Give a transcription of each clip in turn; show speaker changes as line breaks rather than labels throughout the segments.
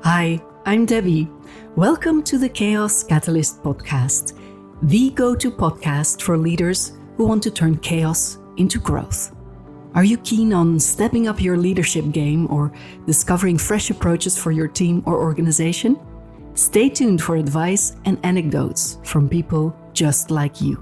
Hi, I'm Debbie. Welcome to the Chaos Catalyst podcast, the go-to podcast for leaders who want to turn chaos into growth. Are you keen on stepping up your leadership game or discovering fresh approaches for your team or organization? Stay tuned for advice and anecdotes from people just like you.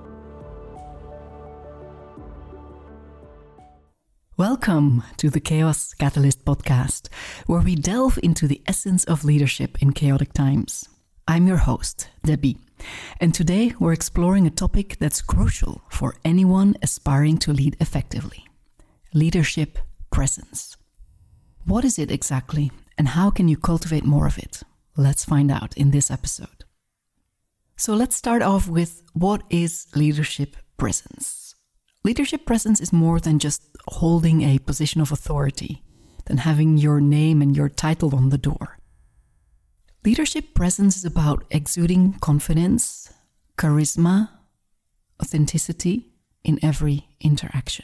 Welcome to the Chaos Catalyst podcast, where we delve into the essence of leadership in chaotic times. I'm your host, Debbie, and today we're exploring a topic that's crucial for anyone aspiring to lead effectively: leadership presence. What is it exactly, and how can you cultivate more of it? Let's find out in this episode. So let's start off with, what is leadership presence? Leadership presence is more than just holding a position of authority, than having your name and your title on the door. Leadership presence is about exuding confidence, charisma, authenticity in every interaction.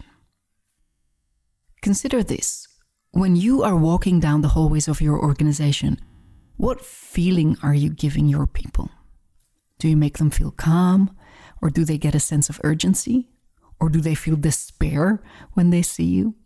Consider this. When you are walking down the hallways of your organization, what feeling are you giving your people? Do you make them feel calm, or do they get a sense of urgency? Or do they feel despair when they see you?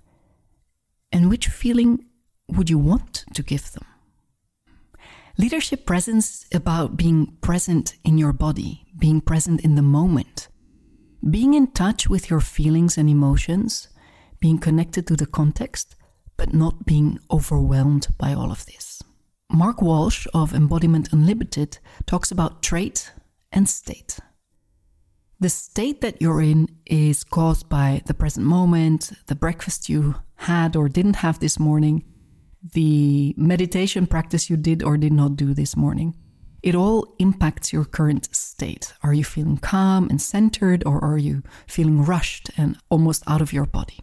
And which feeling would you want to give them? Leadership presence is about being present in your body, being present in the moment, being in touch with your feelings and emotions, being connected to the context, but not being overwhelmed by all of this. Mark Walsh of Embodiment Unlimited talks about trait and state. The state that you're in is caused by the present moment, the breakfast you had or didn't have this morning, the meditation practice you did or did not do this morning. It all impacts your current state. Are you feeling calm and centered, or are you feeling rushed and almost out of your body?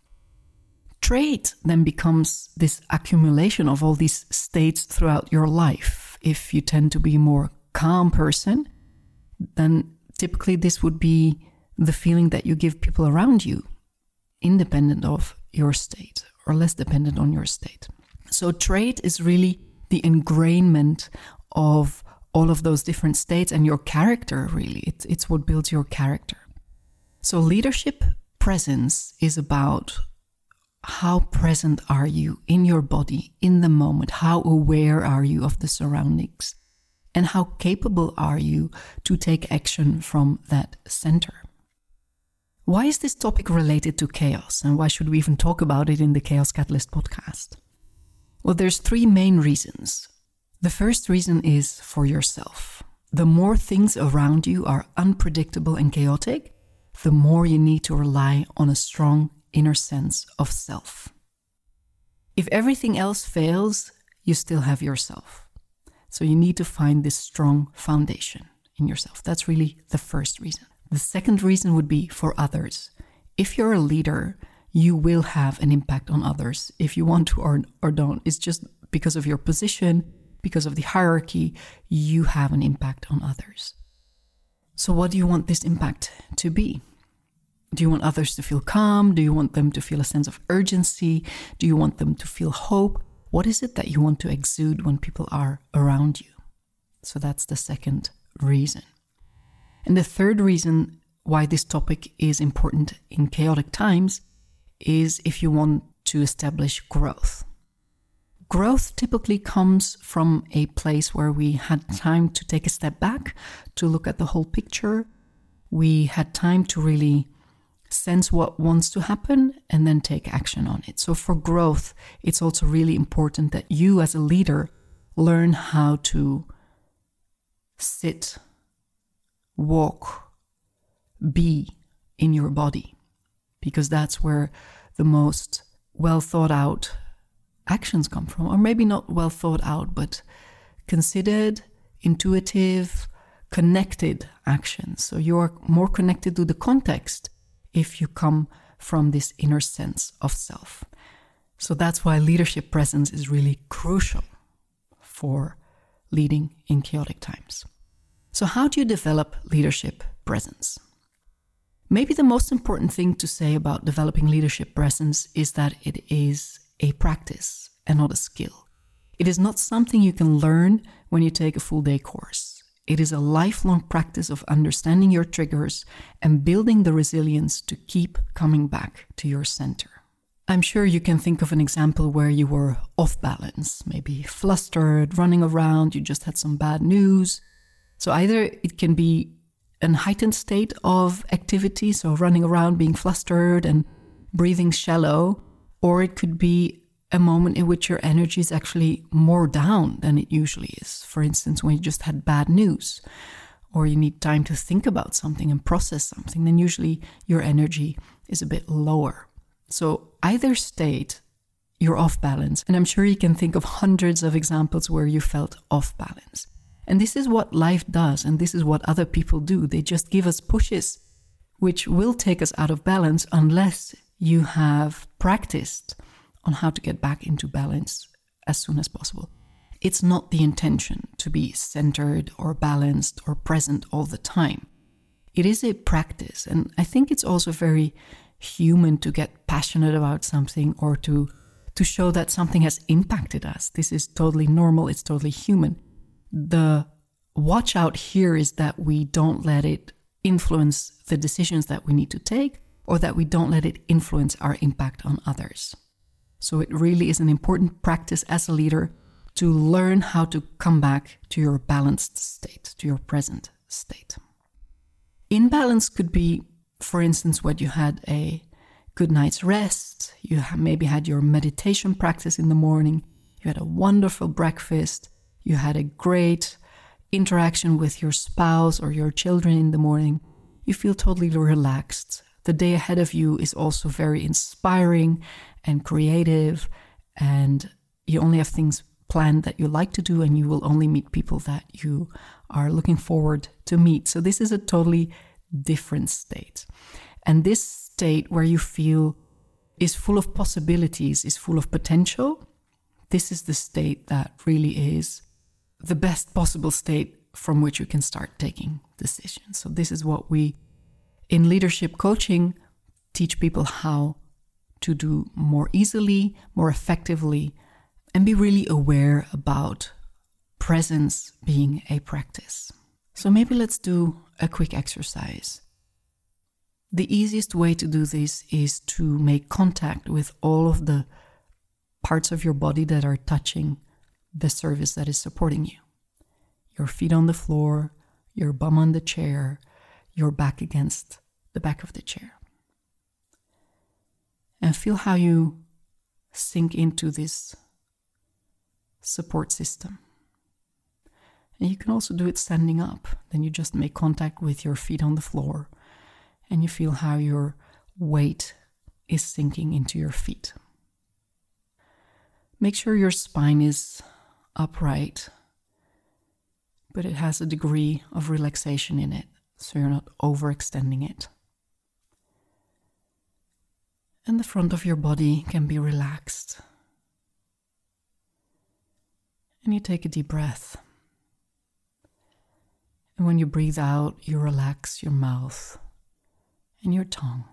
Trait then becomes this accumulation of all these states throughout your life. If you tend to be a more calm person, then typically this would be the feeling that you give people around you, independent of your state or less dependent on your state. So trait is really the ingrainment of all of those different states and your character, really. It's what builds your character. So leadership presence is about how present are you in your body, in the moment? How aware are you of the surroundings? And how capable are you to take action from that center? Why is this topic related to chaos, and why should we even talk about it in the Chaos Catalyst podcast? Well, there's three main reasons. The first reason is for yourself. The more things around you are unpredictable and chaotic, the more you need to rely on a strong inner sense of self. If everything else fails, you still have yourself. So you need to find this strong foundation in yourself. That's really the first reason. The second reason would be for others. If you're a leader, you will have an impact on others, if you want to or don't. It's just because of your position, because of the hierarchy, you have an impact on others. So what do you want this impact to be? Do you want others to feel calm? Do you want them to feel a sense of urgency? Do you want them to feel hope? What is it that you want to exude when people are around you? So that's the second reason. And the third reason why this topic is important in chaotic times is if you want to establish growth. Growth typically comes from a place where we had time to take a step back, to look at the whole picture. We had time to really sense what wants to happen and then take action on it. So for growth, it's also really important that you as a leader learn how to sit, walk, be in your body, because that's where the most well thought out actions come from, or maybe not well thought out, but considered, intuitive, connected actions. So you're more connected to the context if you come from this inner sense of self. So that's why leadership presence is really crucial for leading in chaotic times. So how do you develop leadership presence? Maybe the most important thing to say about developing leadership presence is that it is a practice and not a skill. It is not something you can learn when you take a full day course. It is a lifelong practice of understanding your triggers and building the resilience to keep coming back to your center. I'm sure you can think of an example where you were off balance, maybe flustered, running around, you just had some bad news. So either it can be an heightened state of activity, so running around, being flustered and breathing shallow, or it could be a moment in which your energy is actually more down than it usually is. For instance, when you just had bad news, or you need time to think about something and process something, then usually your energy is a bit lower. So either state, you're off balance. And I'm sure you can think of hundreds of examples where you felt off balance. And this is what life does, and this is what other people do. They just give us pushes, which will take us out of balance unless you have practiced on how to get back into balance as soon as possible. It's not the intention to be centered or balanced or present all the time. It is a practice, and I think it's also very human to get passionate about something or to show that something has impacted us. This is totally normal, it's totally human. The watch out here is that we don't let it influence the decisions that we need to take, or that we don't let it influence our impact on others. So it really is an important practice as a leader to learn how to come back to your balanced state, to your present state. Imbalance could be, for instance, when you had a good night's rest, you maybe had your meditation practice in the morning, you had a wonderful breakfast, you had a great interaction with your spouse or your children in the morning, you feel totally relaxed. The day ahead of you is also very inspiring and creative, and you only have things planned that you like to do, and you will only meet people that you are looking forward to meet. So this is a totally different state. And this state where you feel is full of possibilities, is full of potential, this is the state that really is the best possible state from which you can start taking decisions. So this is what we, in leadership coaching, teach people how to do more easily, more effectively, and be really aware about presence being a practice. So maybe let's do a quick exercise. The easiest way to do this is to make contact with all of the parts of your body that are touching the surface that is supporting you. Your feet on the floor, your bum on the chair, your back against the back of the chair. And feel how you sink into this support system. And you can also do it standing up. Then you just make contact with your feet on the floor, and you feel how your weight is sinking into your feet. Make sure your spine is upright, but it has a degree of relaxation in it, so you're not overextending it. And the front of your body can be relaxed. And you take a deep breath. And when you breathe out, you relax your mouth and your tongue.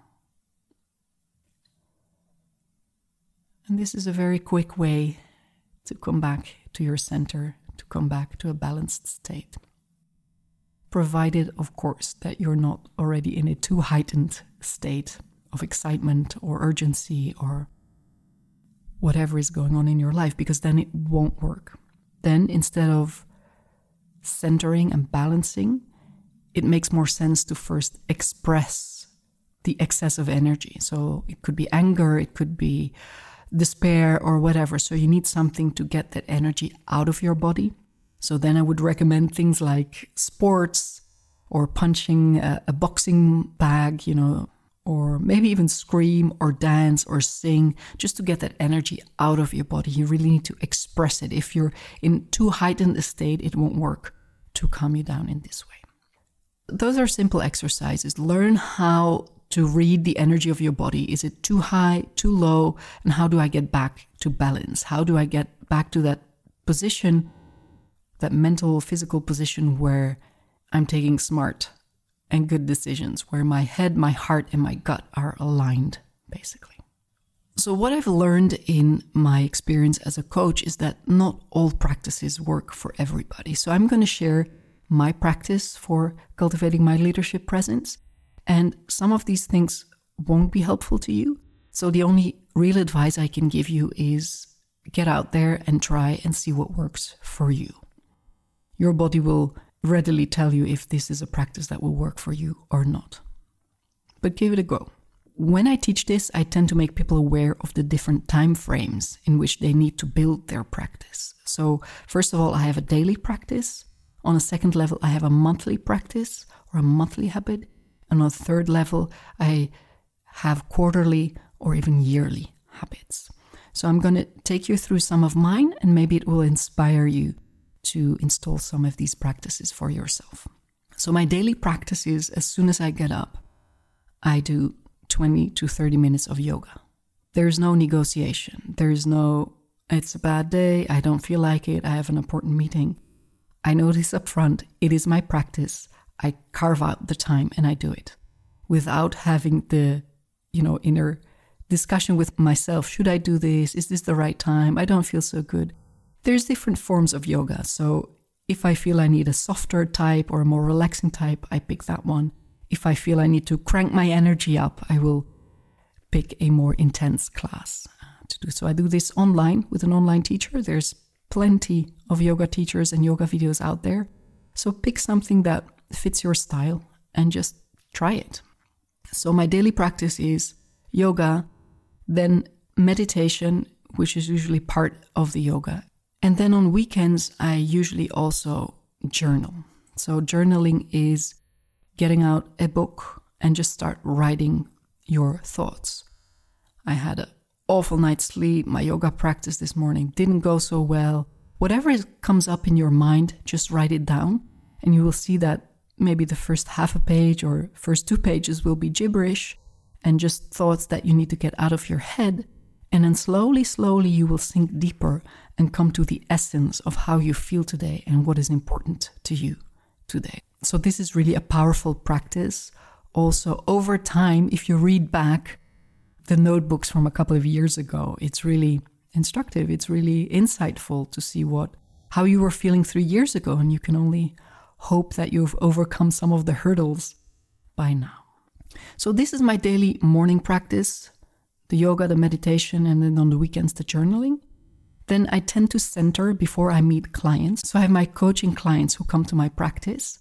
And this is a very quick way to come back to your center, to come back to a balanced state. Provided, of course, that you're not already in a too heightened state of excitement or urgency or whatever is going on in your life, because then it won't work. Then instead of centering and balancing, it makes more sense to first express the excess of energy. So it could be anger, it could be despair or whatever. So you need something to get that energy out of your body. So then I would recommend things like sports or punching a boxing bag, or maybe even scream or dance or sing, just to get that energy out of your body. You really need to express it. If you're in too heightened a state, it won't work to calm you down in this way. Those are simple exercises. Learn how to read the energy of your body. Is it too high, too low? And how do I get back to balance? How do I get back to that position, that mental, physical position where I'm taking smart and good decisions, where my head, my heart, and my gut are aligned, basically. So what I've learned in my experience as a coach is that not all practices work for everybody. So I'm going to share my practice for cultivating my leadership presence. And some of these things won't be helpful to you. So the only real advice I can give you is get out there and try and see what works for you. Your body will readily tell you if this is a practice that will work for you or not. But give it a go. When I teach this, I tend to make people aware of the different time frames in which they need to build their practice. So first of all, I have a daily practice. On a second level, I have a monthly practice or a monthly habit. And on a third level, I have quarterly or even yearly habits. So I'm going to take you through some of mine, and maybe it will inspire you to install some of these practices for yourself. So my daily practice is, as soon as I get up, I do 20 to 30 minutes of yoga. There's no negotiation. There's no, it's a bad day, I don't feel like it, I have an important meeting. I know this up front, it is my practice. I carve out the time and I do it without having the, inner discussion with myself. Should I do this? Is this the right time? I don't feel so good. There's different forms of yoga. So if I feel I need a softer type or a more relaxing type, I pick that one. If I feel I need to crank my energy up, I will pick a more intense class to do. So I do this online with an online teacher. There's plenty of yoga teachers and yoga videos out there. So pick something that fits your style and just try it. So my daily practice is yoga, then meditation, which is usually part of the yoga. And then on weekends, I usually also journal. So journaling is getting out a book and just start writing your thoughts. I had an awful night's sleep. My yoga practice this morning didn't go so well. Whatever comes up in your mind, just write it down. And you will see that maybe the first half a page or first 2 pages will be gibberish and just thoughts that you need to get out of your head. And then slowly you will sink deeper and come to the essence of how you feel today and what is important to you today. So this is really a powerful practice. Also, over time, if you read back the notebooks from a couple of years ago, it's really instructive. It's really insightful to see how you were feeling 3 years ago, and you can only hope that you've overcome some of the hurdles by now. So this is my daily morning practice, the yoga, the meditation, and then on the weekends, the journaling. Then I tend to center before I meet clients. So I have my coaching clients who come to my practice,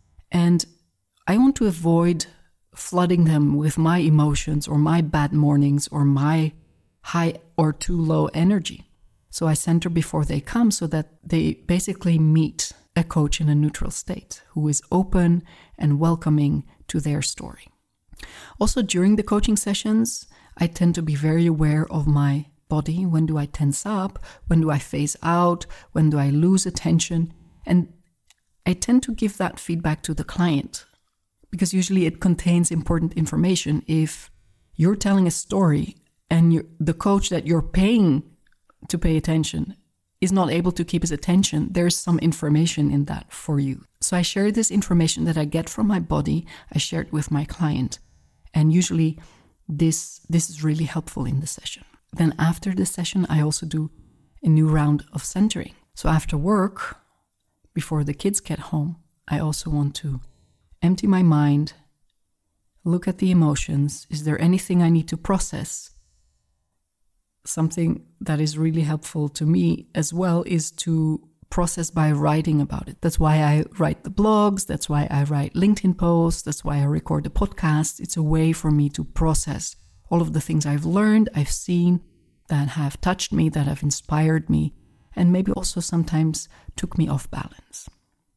and I want to avoid flooding them with my emotions or my bad mornings or my high or too low energy. So I center before they come so that they basically meet a coach in a neutral state who is open and welcoming to their story. Also, during the coaching sessions, I tend to be very aware of my body. When do I tense up? When do I phase out? When do I lose attention? And I tend to give that feedback to the client because usually it contains important information. If you're telling a story and the coach that you're paying to pay attention is not able to keep his attention, there's some information in that for you. So I share this information that I get from my body, I share it with my client. And usually this is really helpful in the session. Then after the session, I also do a new round of centering. So after work, before the kids get home, I also want to empty my mind, look at the emotions. Is there anything I need to process? Something that is really helpful to me as well is to process by writing about it. That's why I write the blogs. That's why I write LinkedIn posts. That's why I record the podcast. It's a way for me to process all of the things I've learned, I've seen, that have touched me, that have inspired me, and maybe also sometimes took me off balance.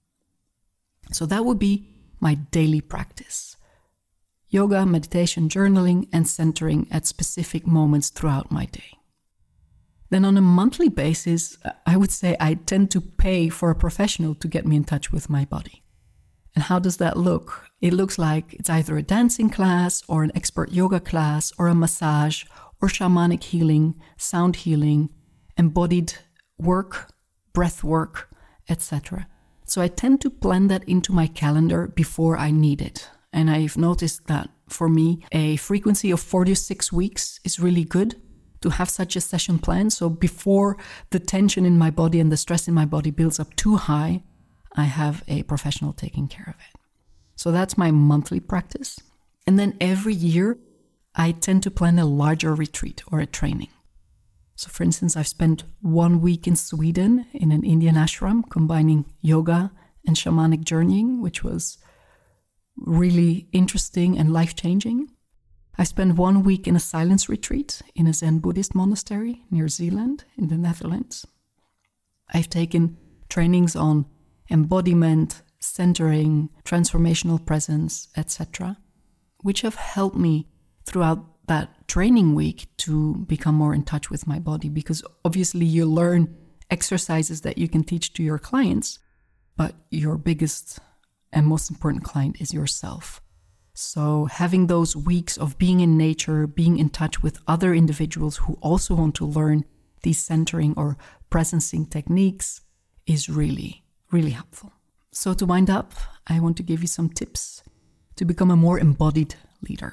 So that would be my daily practice. Yoga, meditation, journaling, and centering at specific moments throughout my day. Then on a monthly basis, I would say I tend to pay for a professional to get me in touch with my body. And how does that look? It looks like it's either a dancing class or an expert yoga class or a massage or shamanic healing, sound healing, embodied work, breath work, etc. So I tend to plan that into my calendar before I need it. And I've noticed that for me, a frequency of 4 to 6 weeks is really good to have such a session planned. So before the tension in my body and the stress in my body builds up too high, I have a professional taking care of it. So that's my monthly practice. And then every year, I tend to plan a larger retreat or a training. So for instance, I've spent 1 week in Sweden in an Indian ashram, combining yoga and shamanic journeying, which was really interesting and life-changing. I spent 1 week in a silence retreat in a Zen Buddhist monastery near Zeeland in the Netherlands. I've taken trainings on embodiment, centering, transformational presence, etc., which have helped me throughout that training week to become more in touch with my body, because obviously you learn exercises that you can teach to your clients, but your biggest and most important client is yourself. So having those weeks of being in nature, being in touch with other individuals who also want to learn these centering or presencing techniques is really, really helpful. So to wind up, I want to give you some tips to become a more embodied leader.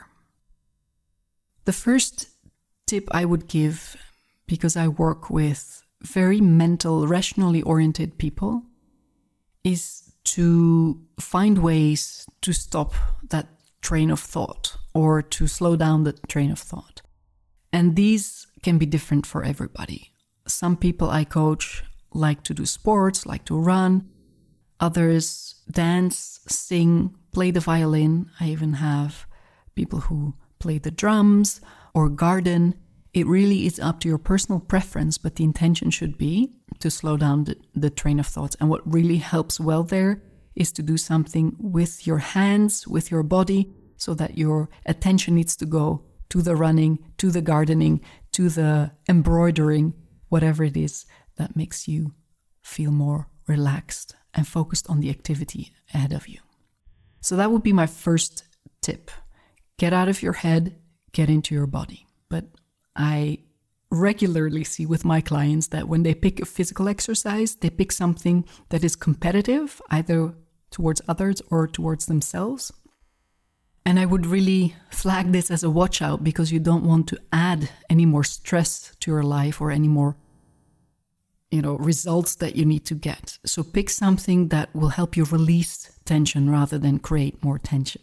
The first tip I would give, because I work with very mental, rationally oriented people, is to find ways to stop that train of thought or to slow down the train of thought. And these can be different for everybody. Some people I coach like to do sports, like to run. Others dance, sing, play the violin. I even have people who play the drums or garden. It really is up to your personal preference, but the intention should be to slow down the train of thoughts. And what really helps well there is to do something with your hands, with your body, so that your attention needs to go to the running, to the gardening, to the embroidering, whatever it is that makes you feel more relaxed and focused on the activity ahead of you. So that would be my first tip. Get out of your head, get into your body. But I regularly see with my clients that when they pick a physical exercise, they pick something that is competitive, either towards others or towards themselves. And I would really flag this as a watch out, because you don't want to add any more stress to your life or any more, results that you need to get. So pick something that will help you release tension rather than create more tension.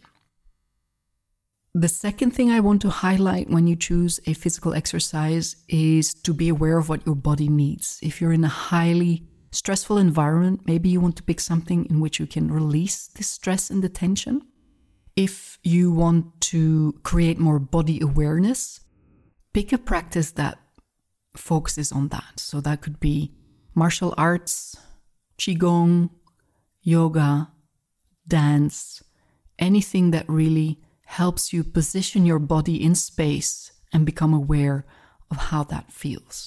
The second thing I want to highlight when you choose a physical exercise is to be aware of what your body needs. If you're in a highly stressful environment, maybe you want to pick something in which you can release the stress and the tension. If you want to create more body awareness, pick a practice that focuses on that. So that could be martial arts, qigong, yoga, dance, anything that really helps you position your body in space and become aware of how that feels.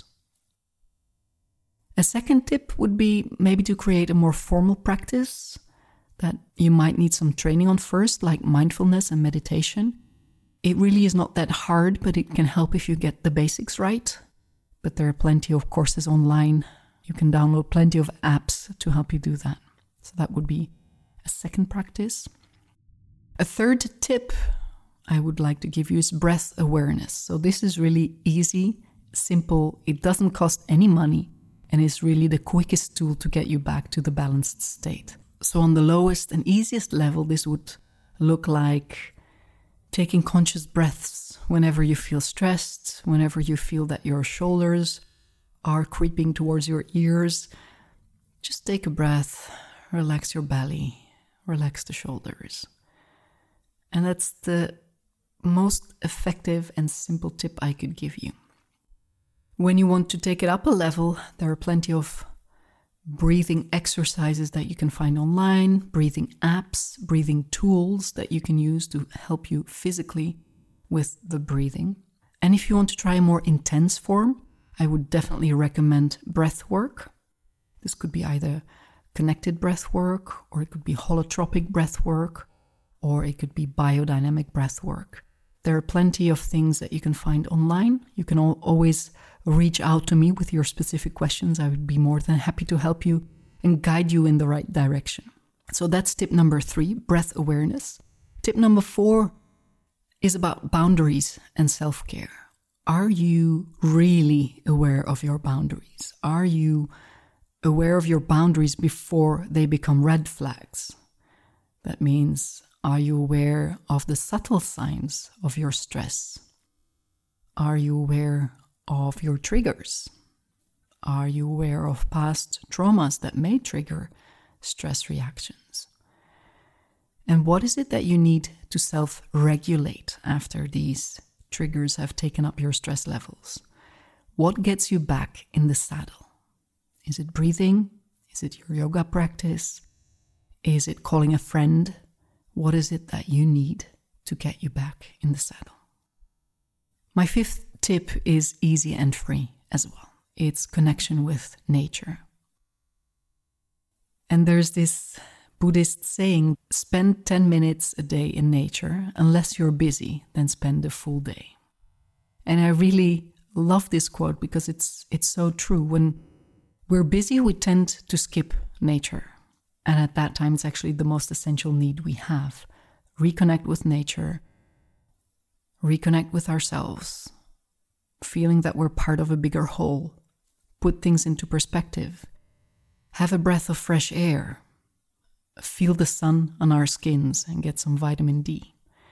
A second tip would be maybe to create a more formal practice that you might need some training on first, like mindfulness and meditation. It really is not that hard, but it can help if you get the basics right. But there are plenty of courses online. You can download plenty of apps to help you do that. So that would be a second practice. A third tip I would like to give you is breath awareness. So this is really easy, simple, it doesn't cost any money, and is really the quickest tool to get you back to the balanced state. So on the lowest and easiest level, this would look like taking conscious breaths whenever you feel stressed, whenever you feel that your shoulders are creeping towards your ears. Just take a breath, relax your belly, relax the shoulders. And that's the most effective and simple tip I could give you. When you want to take it up a level, there are plenty of breathing exercises that you can find online, breathing apps, breathing tools that you can use to help you physically with the breathing. And if you want to try a more intense form, I would definitely recommend breath work. This could be either connected breath work, or it could be holotropic breath work, or it could be biodynamic breath work. There are plenty of things that you can find online. You can always reach out to me with your specific questions. I would be more than happy to help you and guide you in the right direction. So that's tip number 3, breath awareness. Tip number 4 is about boundaries and self-care. Are you really aware of your boundaries? Are you aware of your boundaries before they become red flags? That means, are you aware of the subtle signs of your stress? Are you aware of your triggers? Are you aware of past traumas that may trigger stress reactions? And what is it that you need to self-regulate after these triggers have taken up your stress levels? What gets you back in the saddle? Is it breathing? Is it your yoga practice? Is it calling a friend? What is it that you need to get you back in the saddle? My fifth tip is easy and free as well. It's connection with nature. And there's this Buddhist saying, spend 10 minutes a day in nature. Unless you're busy, then spend a full day. And I really love this quote because it's so true. When we're busy, we tend to skip nature. And at that time, it's actually the most essential need we have. Reconnect with nature, reconnect with ourselves, feeling that we're part of a bigger whole, put things into perspective, have a breath of fresh air, feel the sun on our skins and get some vitamin D.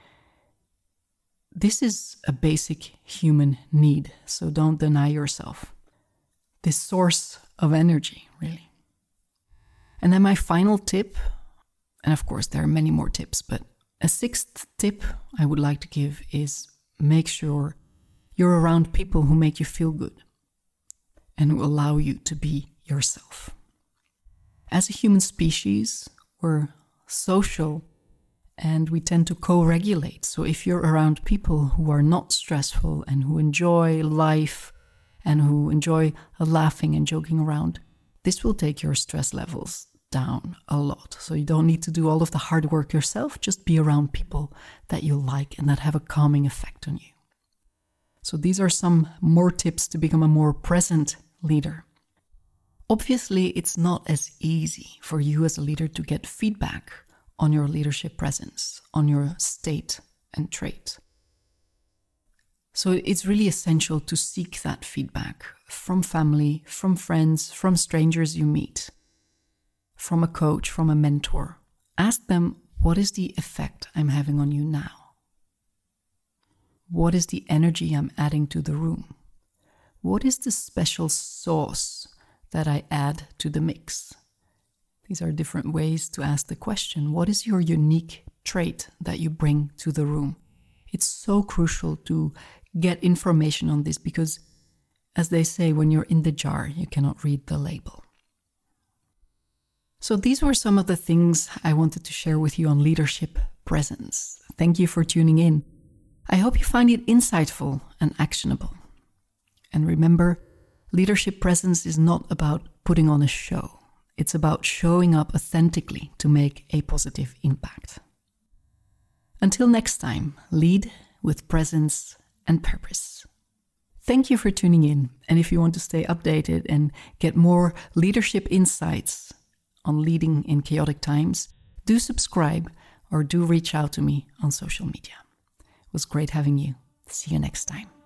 This is a basic human need, so don't deny yourself this source of energy, really. And then my final tip, and of course there are many more tips, but a sixth tip I would like to give is make sure you're around people who make you feel good and who allow you to be yourself. As a human species, we're social and we tend to co-regulate. So if you're around people who are not stressful and who enjoy life and who enjoy laughing and joking around, this will take your stress levels down a lot. So you don't need to do all of the hard work yourself, just be around people that you like and that have a calming effect on you. So these are some more tips to become a more present leader. Obviously, it's not as easy for you as a leader to get feedback on your leadership presence, on your state and trait. So it's really essential to seek that feedback from family, from friends, from strangers you meet, from a coach, from a mentor. Ask them, what is the effect I'm having on you now? What is the energy I'm adding to the room? What is the special sauce that I add to the mix? These are different ways to ask the question. What is your unique trait that you bring to the room? It's so crucial to get information on this because, as they say, when you're in the jar, you cannot read the label. So these were some of the things I wanted to share with you on leadership presence. Thank you for tuning in. I hope you find it insightful and actionable. And remember, leadership presence is not about putting on a show. It's about showing up authentically to make a positive impact. Until next time, lead with presence and purpose. Thank you for tuning in. And if you want to stay updated and get more leadership insights on leading in chaotic times, do subscribe or do reach out to me on social media. It was great having you. See you next time.